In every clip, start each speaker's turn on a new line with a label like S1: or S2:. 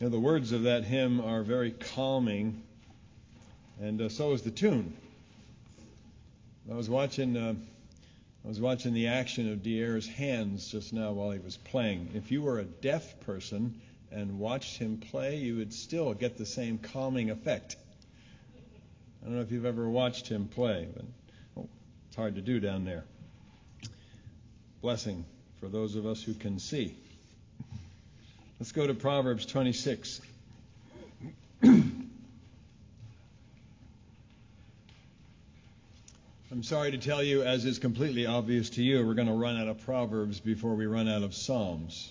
S1: The words of that hymn are very calming, and so is the tune. I was watching the action of Dier's hands just now while he was playing. If you were a deaf person and watched him play, you would still get the same calming effect. I don't know if you've ever watched him play, but it's hard to do down there. Blessing for those of us who can see. Let's go to Proverbs 26. I'm sorry to tell you, as is completely obvious to you, we're going to run out of Proverbs before we run out of Psalms.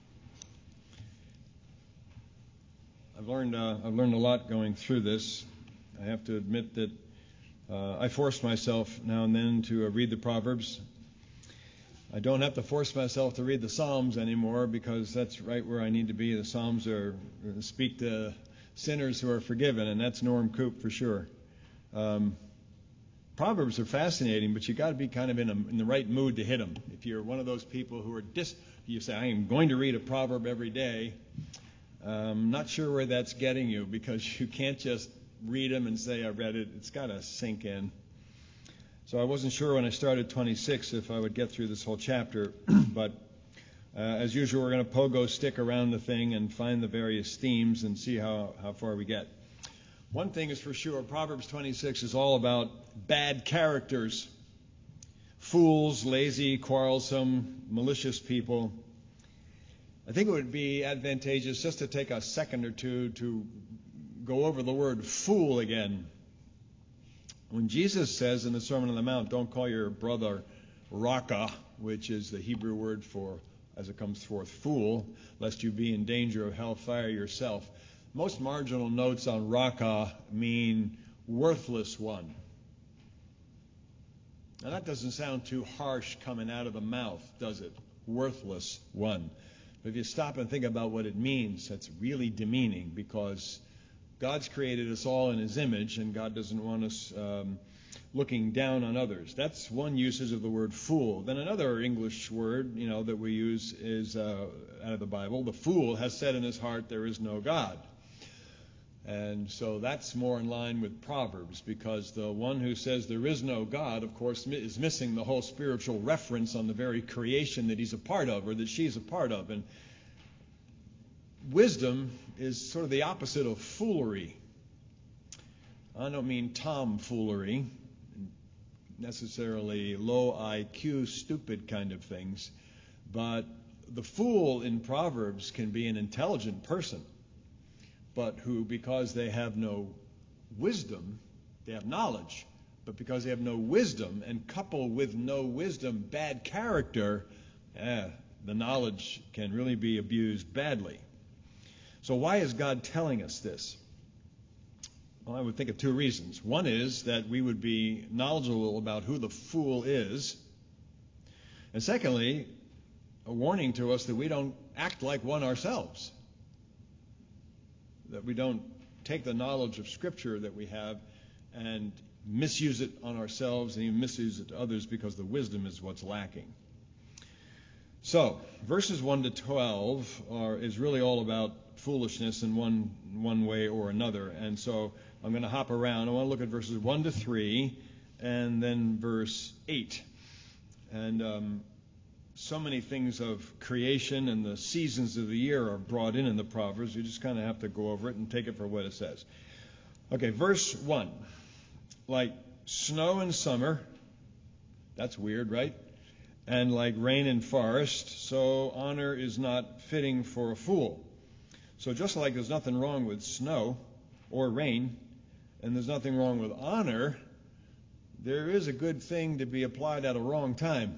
S1: I've learned a lot going through this. I have to admit that I force myself now and then to read the Proverbs. I don't have to force myself to read the Psalms anymore because that's right where I need to be. The Psalms speak to sinners who are forgiven, and that's Norm Coop for sure. Proverbs are fascinating, but you got to be kind of in the right mood to hit them. If you're one of those people who are you say, I am going to read a proverb every day, I'm not sure where that's getting you, because you can't just read them and say, I read it. It's got to sink in. So I wasn't sure when I started 26 if I would get through this whole chapter, but as usual, we're going to pogo stick around the thing and find the various themes and see how far we get. One thing is for sure, Proverbs 26 is all about bad characters, fools, lazy, quarrelsome, malicious people. I think it would be advantageous just to take a second or two to go over the word fool again. When Jesus says in the Sermon on the Mount, don't call your brother Raka, which is the Hebrew word for, as it comes forth, fool, lest you be in danger of hellfire yourself. Most marginal notes on Raka mean worthless one. Now that doesn't sound too harsh coming out of the mouth, does it? Worthless one. But if you stop and think about what it means, that's really demeaning, because God's created us all in His image, and God doesn't want us looking down on others. That's one usage of the word fool. Then another English word, that we use is out of the Bible. The fool has said in his heart, there is no God. And so that's more in line with Proverbs, because the one who says there is no God, of course, is missing the whole spiritual reference on the very creation that he's a part of, or that she's a part of. And wisdom is sort of the opposite of foolery. I don't mean tomfoolery, necessarily low IQ, stupid kind of things, but the fool in Proverbs can be an intelligent person, but who, because they have no wisdom, they have knowledge, but because they have no wisdom, and couple with no wisdom bad character, the knowledge can really be abused badly. So why is God telling us this? Well, I would think of two reasons. One is that we would be knowledgeable about who the fool is. And secondly, a warning to us that we don't act like one ourselves. That we don't take the knowledge of Scripture that we have and misuse it on ourselves and even misuse it to others, because the wisdom is what's lacking. So, verses 1 to 12 is really all about foolishness in one way or another. And so I'm going to hop around. I want to look at verses 1 to 3 and then verse 8. And so many things of creation and the seasons of the year are brought in the Proverbs. You just kind of have to go over it and take it for what it says. Okay, verse 1. Like snow in summer, that's weird, right? And like rain in forest, so honor is not fitting for a fool. So just like there's nothing wrong with snow or rain, and there's nothing wrong with honor, there is a good thing to be applied at a wrong time.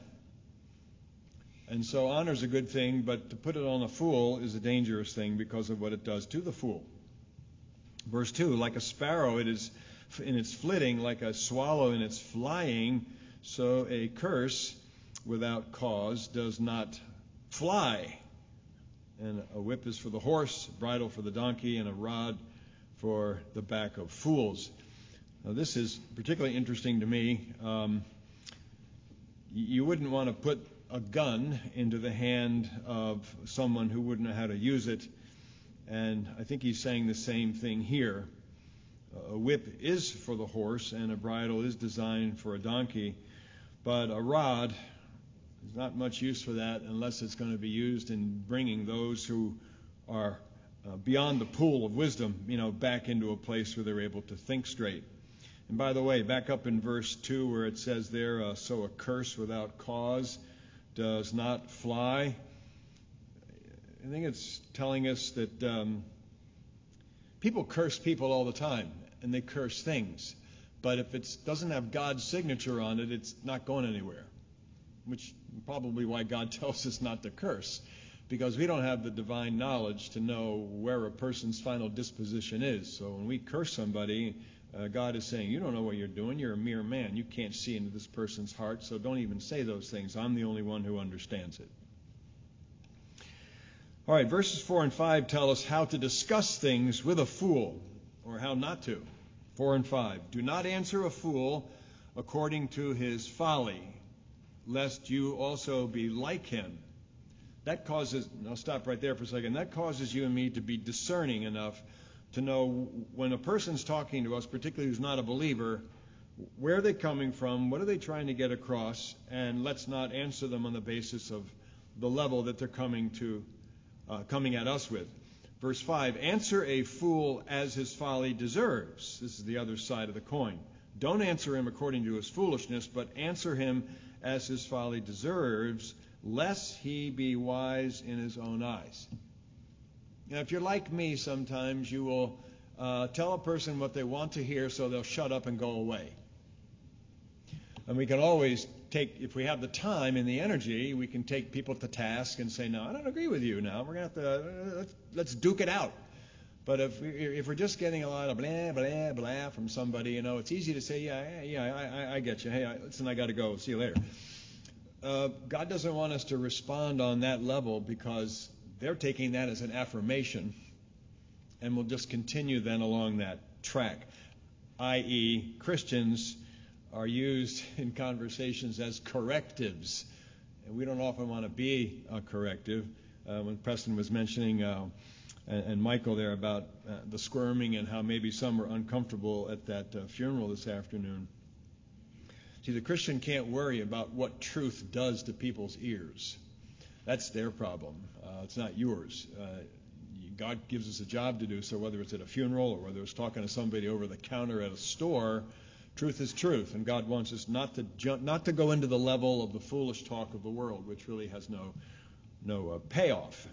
S1: And so honor's a good thing, but to put it on a fool is a dangerous thing because of what it does to the fool. Verse 2, like a sparrow it is in its flitting, like a swallow in its flying, so a curse without cause does not fly. And a whip is for the horse, a bridle for the donkey, and a rod for the back of fools. Now this is particularly interesting to me. You wouldn't want to put a gun into the hand of someone who wouldn't know how to use it. And I think he's saying the same thing here. A whip is for the horse, and a bridle is designed for a donkey, but a rod is not much use for that unless it's going to be used in bringing those who are beyond the pool of wisdom, back into a place where they're able to think straight. And by the way, back up in verse 2 where it says there, so a curse without cause does not fly. I think it's telling us that people curse people all the time, and they curse things. But if it doesn't have God's signature on it, it's not going anywhere, which is probably why God tells us not to curse, because we don't have the divine knowledge to know where a person's final disposition is. So when we curse somebody, God is saying, you don't know what you're doing. You're a mere man. You can't see into this person's heart, so don't even say those things. I'm the only one who understands it. All right, verses 4 and 5 tell us how to discuss things with a fool, or how not to. 4 and 5. Do not answer a fool according to his folly, lest you also be like him. That causes, and I'll stop right there for a second, that causes you and me to be discerning enough to know when a person's talking to us, particularly who's not a believer, where are they coming from, what are they trying to get across, and let's not answer them on the basis of the level that they're coming at us with. Verse 5, answer a fool as his folly deserves. This is the other side of the coin. Don't answer him according to his foolishness, but answer him as his folly deserves, lest he be wise in his own eyes. Now, if you're like me, sometimes you will tell a person what they want to hear so they'll shut up and go away. And we can always take, if we have the time and the energy, we can take people to task and say, no, I don't agree with you now. We're going to have to, let's duke it out. But if we're just getting a lot of blah, blah, blah from somebody, it's easy to say, yeah, I get you. Hey, listen, I got to go. See you later. God doesn't want us to respond on that level because they're taking that as an affirmation, and we'll just continue then along that track, i.e., Christians are used in conversations as correctives, and we don't often want to be a corrective. When Preston was mentioning, and Michael there, about the squirming and how maybe some were uncomfortable at that funeral this afternoon. See, the Christian can't worry about what truth does to people's ears. That's their problem. It's not yours. God gives us a job to do, so whether it's at a funeral or whether it's talking to somebody over the counter at a store, truth is truth, and God wants us not to go into the level of the foolish talk of the world, which really has no payoff.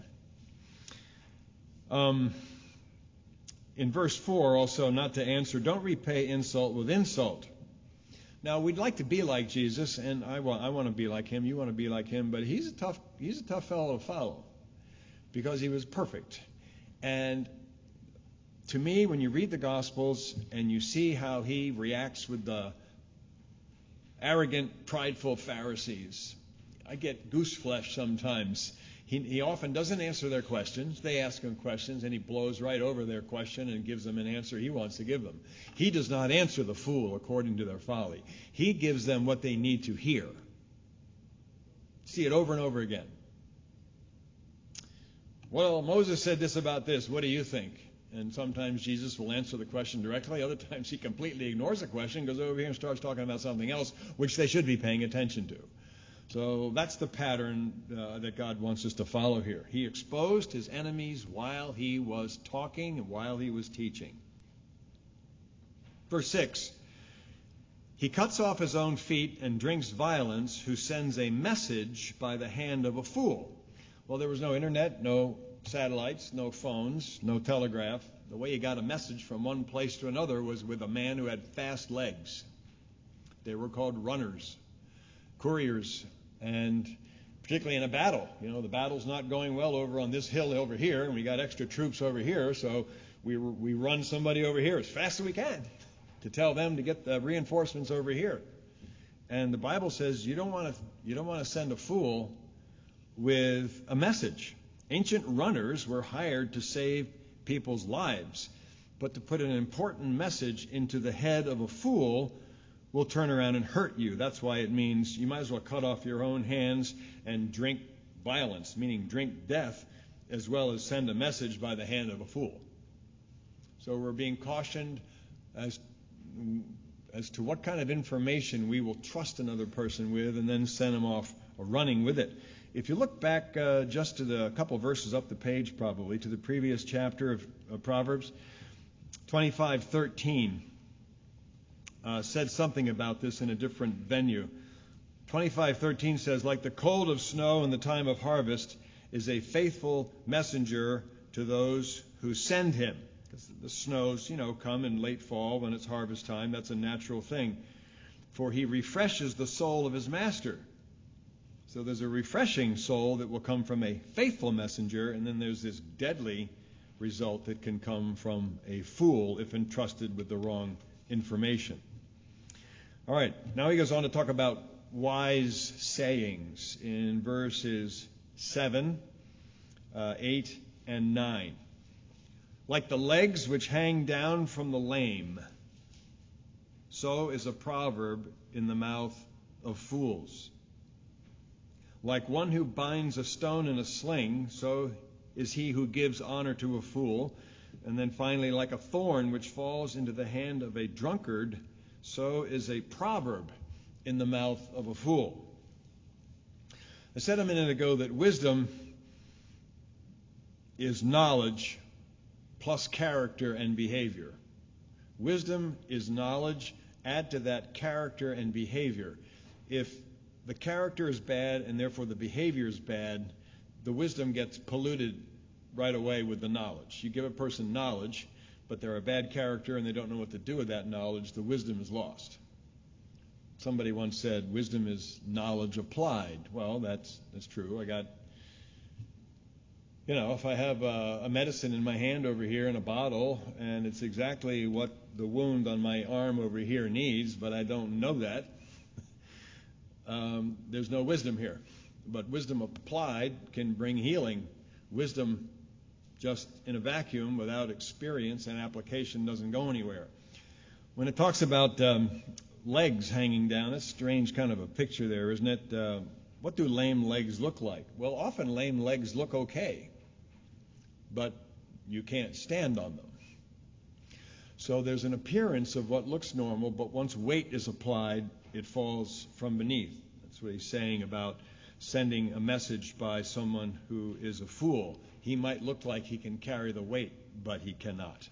S1: In verse 4, also, not to answer, don't repay insult with insult. Now, we'd like to be like Jesus, and I want to be like him. You want to be like him, but he's a tough fellow to follow because he was perfect. And to me, when you read the Gospels and you see how he reacts with the arrogant, prideful Pharisees, I get goose flesh sometimes. He often doesn't answer their questions. They ask him questions, and he blows right over their question and gives them an answer he wants to give them. He does not answer the fool according to their folly. He gives them what they need to hear. See it over and over again. Well, Moses said this about this. What do you think? And sometimes Jesus will answer the question directly. Other times he completely ignores the question, goes over here and starts talking about something else, which they should be paying attention to. So that's the pattern that God wants us to follow here. He exposed his enemies while he was talking and while he was teaching. Verse 6, he cuts off his own feet and drinks violence, who sends a message by the hand of a fool. Well, there was no internet, no satellites, no phones, no telegraph. The way you got a message from one place to another was with a man who had fast legs. They were called runners, couriers. And particularly in a battle, the battle's not going well over on this hill over here, and we got extra troops over here, so we run somebody over here as fast as we can to tell them to get the reinforcements over here. And the Bible says you don't want to send a fool with a message. Ancient runners were hired to save people's lives, but to put an important message into the head of a fool will turn around and hurt you. That's why it means you might as well cut off your own hands and drink violence, meaning drink death, as well as send a message by the hand of a fool. So we're being cautioned as to what kind of information we will trust another person with and then send them off running with it. If you look back just to a couple verses up the page, probably, to the previous chapter of Proverbs, 25:13 said something about this in a different venue. 25:13 says, like the cold of snow in the time of harvest is a faithful messenger to those who send him. Because the snows, come in late fall when it's harvest time. That's a natural thing. For he refreshes the soul of his master. So there's a refreshing soul that will come from a faithful messenger, and then there's this deadly result that can come from a fool if entrusted with the wrong information. All right, now he goes on to talk about wise sayings in verses 7, 8, and 9. Like the legs which hang down from the lame, so is a proverb in the mouth of fools. Like one who binds a stone in a sling, so is he who gives honor to a fool. And then finally, like a thorn which falls into the hand of a drunkard, so is a proverb in the mouth of a fool. I said a minute ago that wisdom is knowledge plus character and behavior. Wisdom is knowledge. Add to that character and behavior. If the character is bad and therefore the behavior is bad, the wisdom gets polluted right away with the knowledge. You give a person knowledge, but they're a bad character and they don't know what to do with that knowledge, the wisdom is lost. Somebody once said, wisdom is knowledge applied. Well, that's true. I got, if I have a medicine in my hand over here in a bottle, and it's exactly what the wound on my arm over here needs, but I don't know that, there's no wisdom here. But wisdom applied can bring healing. Wisdom just in a vacuum without experience and application doesn't go anywhere. When it talks about legs hanging down, that's a strange kind of a picture there, isn't it? What do lame legs look like? Well, often lame legs look okay, but you can't stand on them. So there's an appearance of what looks normal, but once weight is applied, it falls from beneath. That's what he's saying about sending a message by someone who is a fool. He might look like he can carry the weight, but he cannot.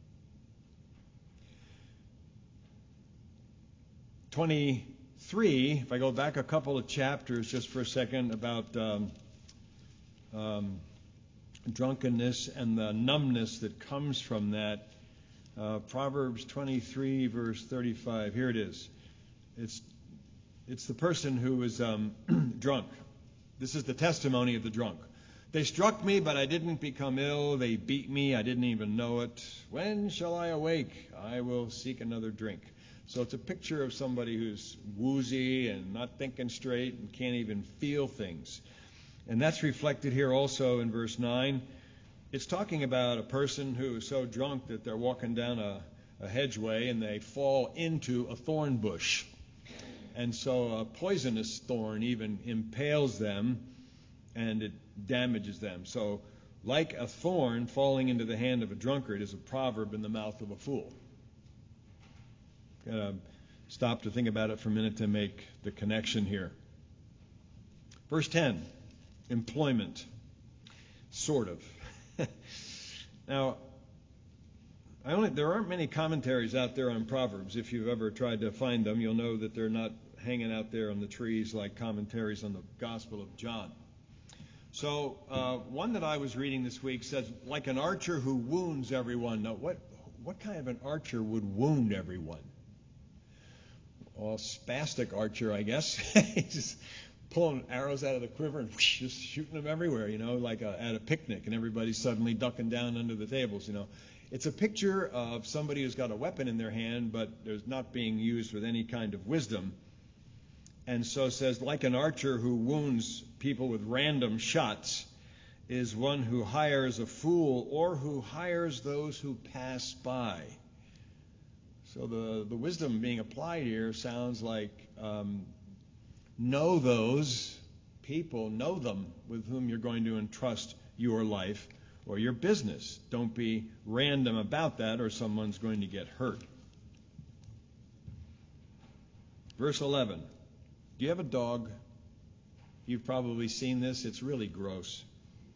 S1: 23, if I go back a couple of chapters just for a second, about drunkenness and the numbness that comes from that. Proverbs 23, verse 35. Here it is. It's the person who is drunk. This is the testimony of the drunk. They struck me, but I didn't become ill. They beat me. I didn't even know it. When shall I awake? I will seek another drink. So it's a picture of somebody who's woozy and not thinking straight and can't even feel things. And that's reflected here also in verse 9. It's talking about a person who is so drunk that they're walking down a hedgeway and they fall into a thorn bush. And so a poisonous thorn even impales them and it damages them. So like a thorn falling into the hand of a drunkard is a proverb in the mouth of a fool. Gotta stop to think about it for a minute to make the connection here. Verse 10, employment, sort of. Now, there aren't many commentaries out there on Proverbs. If you've ever tried to find them, you'll know that they're not hanging out there on the trees like commentaries on the Gospel of John. So one that I was reading this week says, like an archer who wounds everyone. Now, what kind of an archer would wound everyone? Well, spastic archer, I guess. He's just pulling arrows out of the quiver and whoosh, just shooting them everywhere, like at a picnic, and everybody's suddenly ducking down under the tables, It's a picture of somebody who's got a weapon in their hand, but there's not being used with any kind of wisdom. And so it says, like an archer who wounds people with random shots is one who hires a fool or who hires those who pass by. So the wisdom being applied here sounds like know those people, know them with whom you're going to entrust your life or your business. Don't be random about that, or someone's going to get hurt. Verse 11. Do you have a dog? You've probably seen this. It's really gross.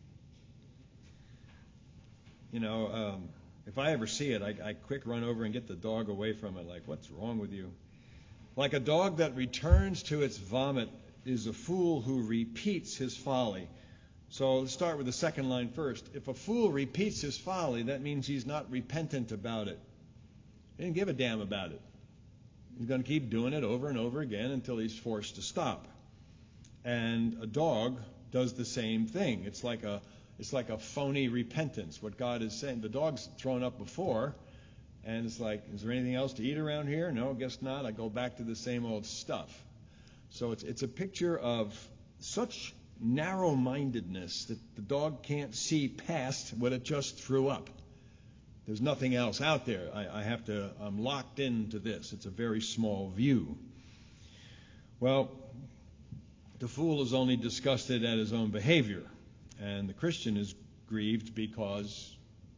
S1: If I ever see it, I quick run over and get the dog away from it. Like, what's wrong with you? Like a dog that returns to its vomit is a fool who repeats his folly. So let's start with the second line first. If a fool repeats his folly, that means he's not repentant about it. He didn't give a damn about it. He's going to keep doing it over and over again until he's forced to stop. And a dog does the same thing. It's like a phony repentance. What God is saying, the dog's thrown up before, and it's like, is there anything else to eat around here? No, guess not. I go back to the same old stuff. So it's a picture of such narrow-mindedness that the dog can't see past what it just threw up. There's nothing else out there. I'm locked into this. It's a very small view. Well, the fool is only disgusted at his own behavior, and the Christian is grieved because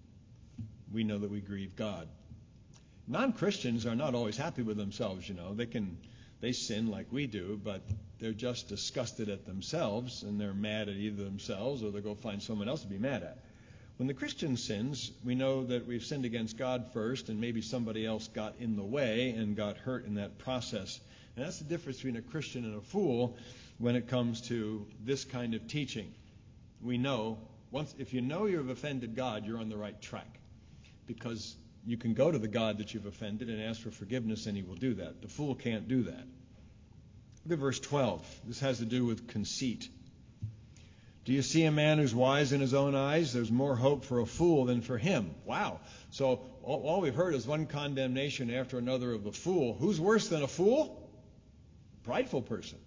S1: we know that we grieve God. Non-Christians are not always happy with themselves, They sin like we do, but they're just disgusted at themselves, and they're mad at either themselves or they'll go find someone else to be mad at. When the Christian sins, we know that we've sinned against God first, and maybe somebody else got in the way and got hurt in that process. And that's the difference between a Christian and a fool when it comes to this kind of teaching. We know, if you know you've offended God, you're on the right track. Because you can go to the God that you've offended and ask for forgiveness, and he will do that. The fool can't do that. Look at verse 12. This has to do with conceit. Do you see a man who's wise in his own eyes? There's more hope for a fool than for him. Wow. So all we've heard is one condemnation after another of the fool. Who's worse than a fool? Prideful person.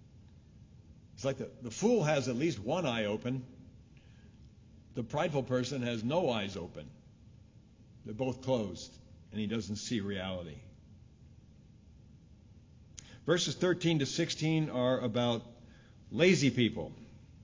S1: It's like the fool has at least one eye open. The prideful person has no eyes open. They're both closed, and he doesn't see reality. Verses 13 to 16 are about lazy people.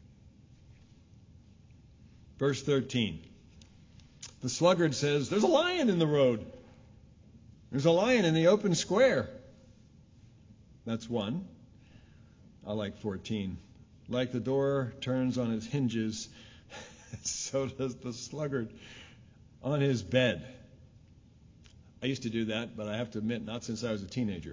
S1: Verse 13. The sluggard says, there's a lion in the road. There's a lion in the open square. That's one. I like 14. Like the door turns on its hinges, so does the sluggard on his bed. I used to do that, but I have to admit, not since I was a teenager.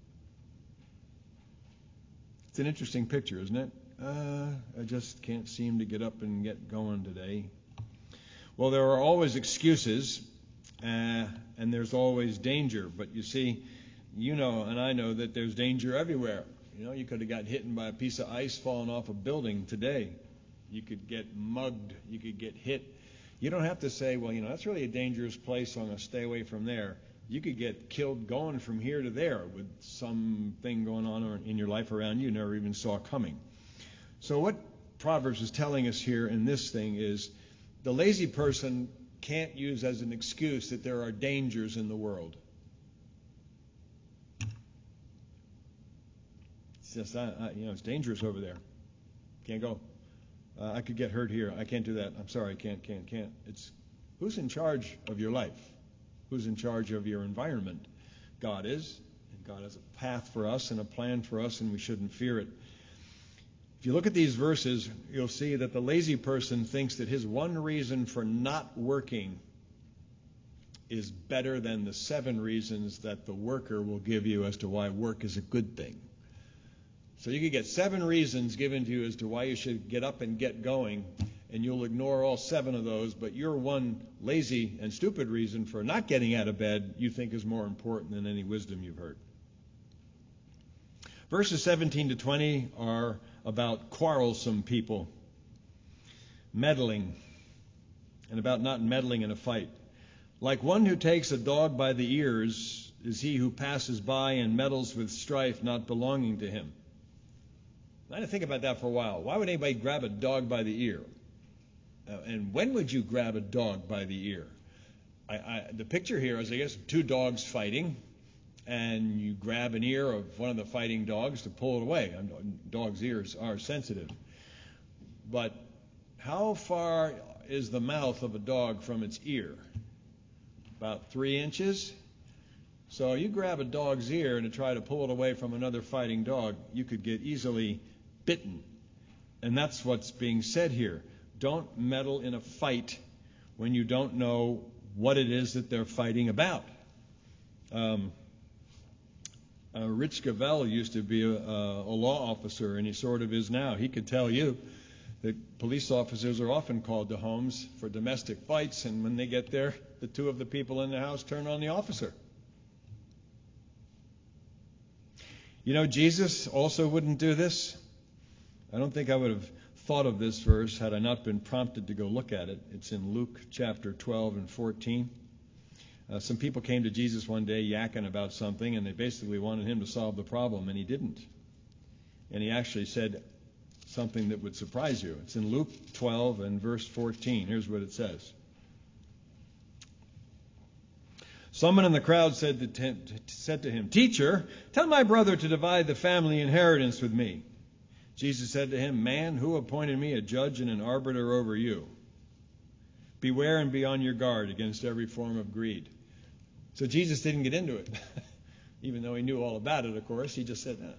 S1: It's an interesting picture, isn't it? I just can't seem to get up and get going today. Well, there are always excuses, and there's always danger. But you see, and I know that there's danger everywhere. You could have got hit by a piece of ice falling off a building today. You could get mugged. You could get hit. You don't have to say, well, that's really a dangerous place, so I'm going to stay away from there. You could get killed going from here to there with something going on in your life around you never even saw coming. So what Proverbs is telling us here in this thing is the lazy person can't use as an excuse that there are dangers in the world. It's just, it's dangerous over there. Can't go. I could get hurt here. I can't do that. I'm sorry. Can't. It's who's in charge of your life? Who's in charge of your environment? God is. And God has a path for us and a plan for us, and we shouldn't fear it. If you look at these verses, you'll see that the lazy person thinks that his one reason for not working is better than the 7 reasons that the worker will give you as to why work is a good thing. So you could get 7 reasons given to you as to why you should get up and get going, and you'll ignore all 7 of those, but your one lazy and stupid reason for not getting out of bed you think is more important than any wisdom you've heard. Verses 17 to 20 are about quarrelsome people, meddling, and about not meddling in a fight. Like one who takes a dog by the ears is he who passes by and meddles with strife not belonging to him. I had to think about that for a while. Why would anybody grab a dog by the ear? And when would you grab a dog by the ear? The picture here is, I guess, 2 dogs fighting, and you grab an ear of one of the fighting dogs to pull it away. Dogs' ears are sensitive. But how far is the mouth of a dog from its ear? About 3 inches. So you grab a dog's ear and try to pull it away from another fighting dog, you could get easily bitten. And that's what's being said here. Don't meddle in a fight when you don't know what it is that they're fighting about. Rich Cavell used to be a law officer, and he sort of is now. He could tell you that police officers are often called to homes for domestic fights, and when they get there, the two of the people in the house turn on the officer. You know, Jesus also wouldn't do this. I don't think I would have thought of this verse had I not been prompted to go look at it. It's in Luke chapter 12 and 14. Some people came to Jesus one day yakking about something, and they basically wanted him to solve the problem, and he didn't. And he actually said something that would surprise you. It's in Luke 12 and verse 14. Here's what it says. Someone in the crowd said to him, "Teacher, tell my brother to divide the family inheritance with me." Jesus said to him, "Man, who appointed me a judge and an arbiter over you? Beware and be on your guard against every form of greed." So Jesus didn't get into it, even though he knew all about it, of course. He just said,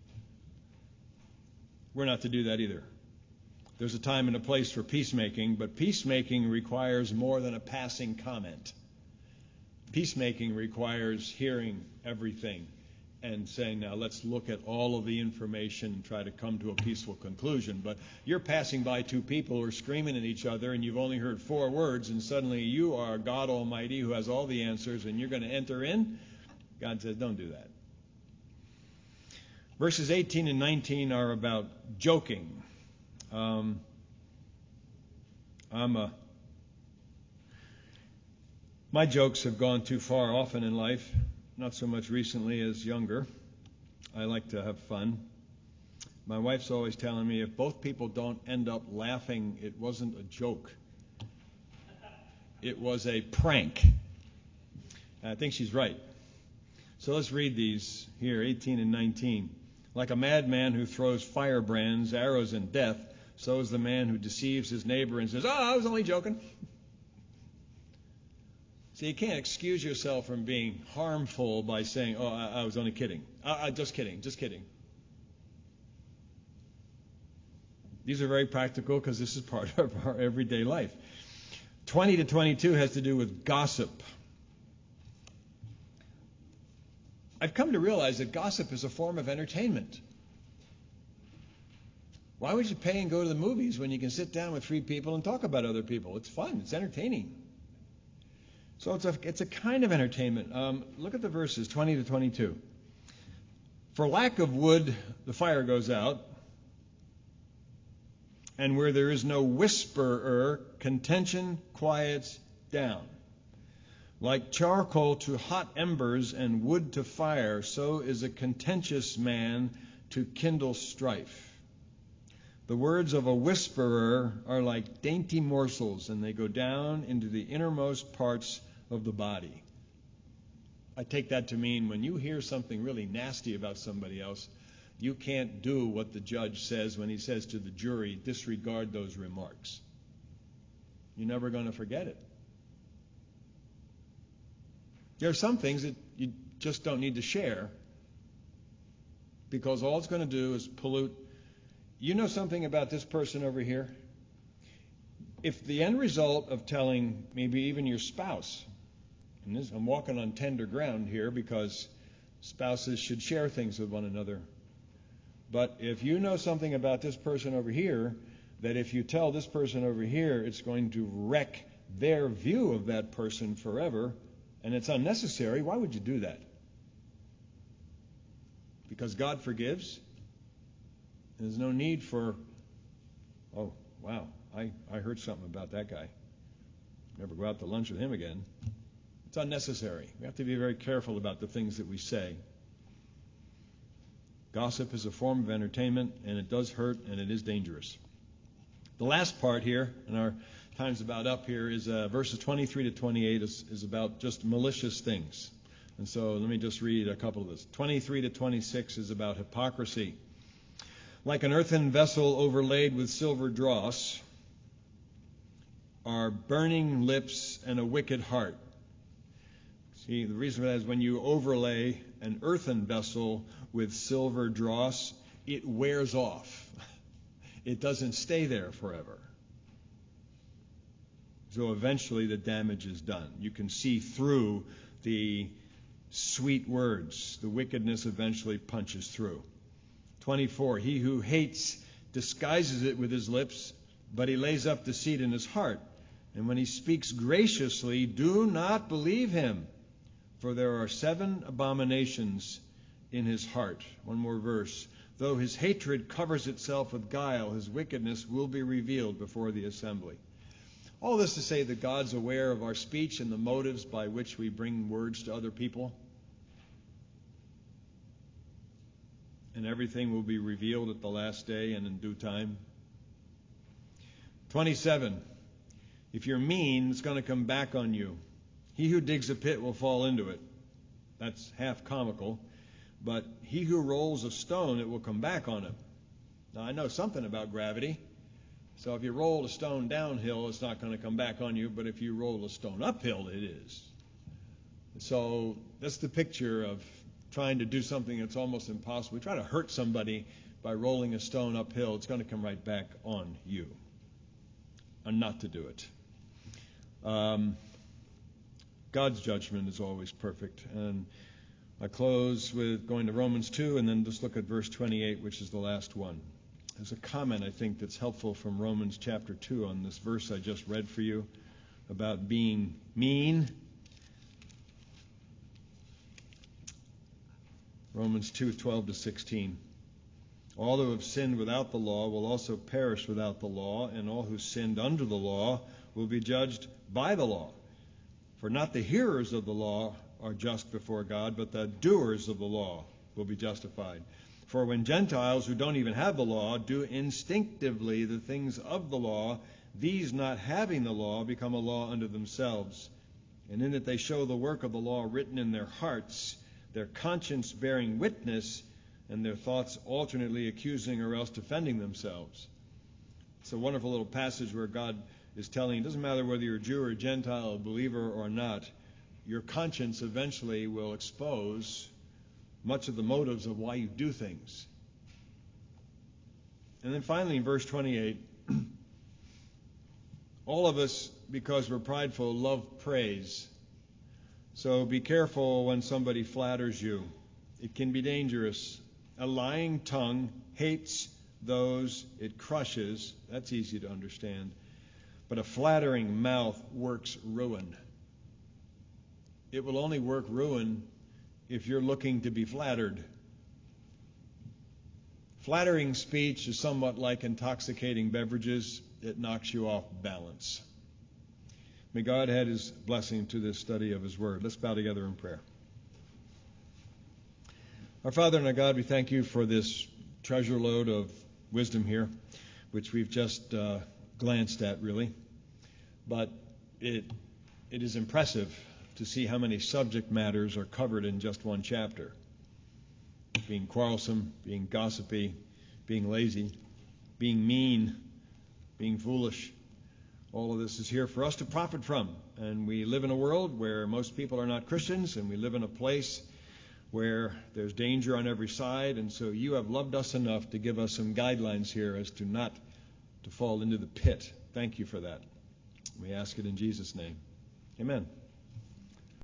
S1: we're not to do that either. There's a time and a place for peacemaking, but peacemaking requires more than a passing comment. Peacemaking requires hearing everything and saying, now let's look at all of the information and try to come to a peaceful conclusion. But you're passing by two people who are screaming at each other, and you've only heard 4 words, and suddenly you are God Almighty who has all the answers, and you're going to enter in? God says, don't do that. Verses 18 and 19 are about joking. My jokes have gone too far often in life, not so much recently as younger. I like to have fun. My wife's always telling me if both people don't end up laughing, it wasn't a joke. It was a prank. And I think she's right. So let's read these here, 18 and 19. Like a madman who throws firebrands, arrows, and death, so is the man who deceives his neighbor and says, I was only joking. So you can't excuse yourself from being harmful by saying, I was only kidding. Just kidding. These are very practical because this is part of our everyday life. 20 to 22 has to do with gossip. I've come to realize that gossip is a form of entertainment. Why would you pay and go to the movies when you can sit down with 3 people and talk about other people? It's fun. It's entertaining. So it's a kind of entertainment. Look at the verses, 20 to 22. For lack of wood, the fire goes out, and where there is no whisperer, contention quiets down. Like charcoal to hot embers and wood to fire, so is a contentious man to kindle strife. The words of a whisperer are like dainty morsels, and they go down into the innermost parts of the body. I take that to mean when you hear something really nasty about somebody else, you can't do what the judge says when he says to the jury, disregard those remarks. You're never going to forget it. There are some things that you just don't need to share because all it's going to do is pollute. You know something about this person over here? If the end result of telling maybe even your spouse, and this, I'm walking on tender ground here because spouses should share things with one another. But if you know something about this person over here, that if you tell this person over here, it's going to wreck their view of that person forever, and it's unnecessary, why would you do that? Because God forgives. There's no need for, oh, wow, I heard something about that guy. Never go out to lunch with him again. It's unnecessary. We have to be very careful about the things that we say. Gossip is a form of entertainment, and it does hurt, and it is dangerous. The last part here, and our time's about up here, is verses 23 to 28 is about just malicious things. And so let me just read a couple of this. 23 to 26 is about hypocrisy. Like an earthen vessel overlaid with silver dross, are burning lips and a wicked heart. See, the reason for that is when you overlay an earthen vessel with silver dross, it wears off. It doesn't stay there forever. So eventually the damage is done. You can see through the sweet words. The wickedness eventually punches through. 24, he who hates disguises it with his lips, but he lays up deceit in his heart. And when he speaks graciously, do not believe him, for there are 7 abominations in his heart. One more verse. Though his hatred covers itself with guile, his wickedness will be revealed before the assembly. All this to say that God's aware of our speech and the motives by which we bring words to other people. And everything will be revealed at the last day and in due time. 27. If you're mean, it's going to come back on you. He who digs a pit will fall into it. That's half comical. But he who rolls a stone, it will come back on him. Now, I know something about gravity. So if you roll a stone downhill, it's not going to come back on you. But if you roll a stone uphill, it is. So that's the picture of trying to do something that's almost impossible. We try to hurt somebody by rolling a stone uphill. It's going to come right back on you. And not to do it. God's judgment is always perfect. And I close with going to Romans 2 and then just look at verse 28, which is the last one. There's a comment, I think, that's helpful from Romans chapter 2 on this verse I just read for you about being mean. Romans 2:12-16. All who have sinned without the law will also perish without the law, and all who sinned under the law will be judged by the law. For not the hearers of the law are just before God, but the doers of the law will be justified. For when Gentiles who don't even have the law do instinctively the things of the law, these not having the law become a law unto themselves. And in that they show the work of the law written in their hearts, their conscience bearing witness, and their thoughts alternately accusing or else defending themselves. It's a wonderful little passage where God is telling you, it doesn't matter whether you're a Jew or a Gentile, a believer or not, your conscience eventually will expose much of the motives of why you do things. And then finally, in verse 28, all of us, because we're prideful, love praise. So be careful when somebody flatters you. It can be dangerous. A lying tongue hates those it crushes. That's easy to understand. But a flattering mouth works ruin. It will only work ruin if you're looking to be flattered. Flattering speech is somewhat like intoxicating beverages. It knocks you off balance. May God add His blessing to this study of His Word. Let's bow together in prayer. Our Father and our God, we thank You for this treasure load of wisdom here, which we've just glanced at, really. But it is impressive to see how many subject matters are covered in just one chapter. Being quarrelsome, being gossipy, being lazy, being mean, being foolish. All of this is here for us to profit from. And we live in a world where most people are not Christians, and we live in a place where there's danger on every side. And so You have loved us enough to give us some guidelines here as to not to fall into the pit. Thank You for that. We ask it in Jesus' name. Amen.